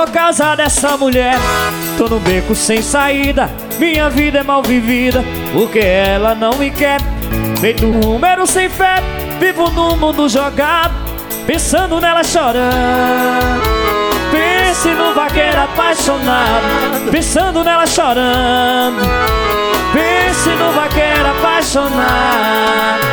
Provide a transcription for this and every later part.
Por causa dessa mulher, tô no beco sem saída. Minha vida é mal vivida, porque ela não me quer. Feito um número sem fé, vivo num mundo jogado, pensando nela chorando. Pense no vaqueiro apaixonado, pensando nela chorando. Pense no vaqueiro apaixonado.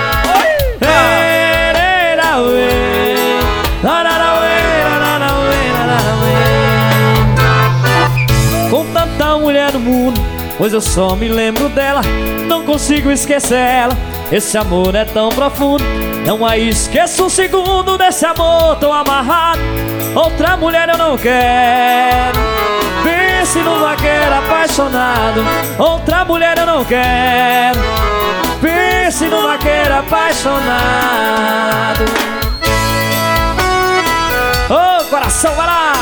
Com tanta mulher no mundo, pois eu só me lembro dela, não consigo esquecer ela. Esse amor é tão profundo, não a esqueço um segundo desse amor tão amarrado. Outra mulher eu não quero. Pense no vaqueiro apaixonado. Outra mulher eu não quero. Pense no vaqueiro apaixonado. Ô, coração, vai lá!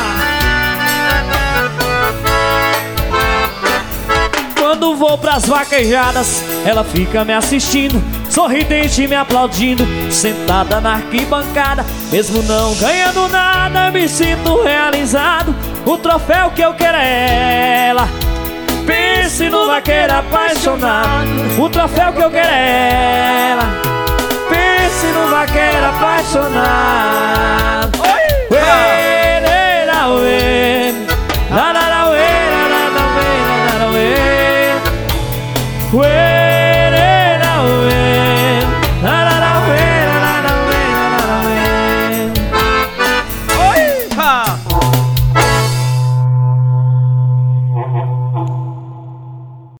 Quando vou pras vaquejadas, ela fica me assistindo, sorridente me aplaudindo, sentada na arquibancada. Mesmo não ganhando nada, me sinto realizado. O troféu que eu quero é ela. Pense no vaqueiro apaixonado. O troféu que eu quero é ela. Pense no vaqueiro apaixonado.